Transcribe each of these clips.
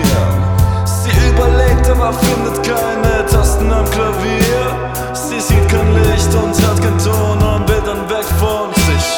probieren. Sie überlegt, aber findet keine Tasten am Klavier. Sie sieht kein Licht und hört keinen Ton und will dann weg von sich.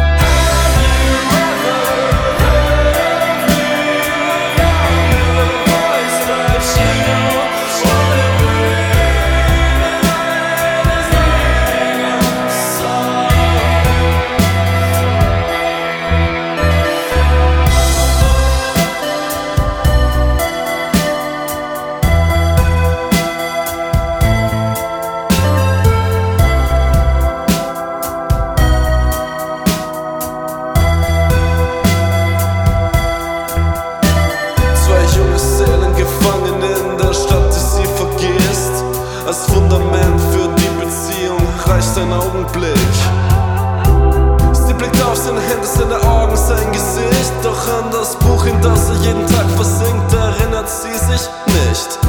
Als Fundament für die Beziehung reicht ein Augenblick. Sie blickt auf seine Hände, seine Augen, sein Gesicht. Doch an das Buch, in das er jeden Tag versinkt, erinnert sie sich nicht.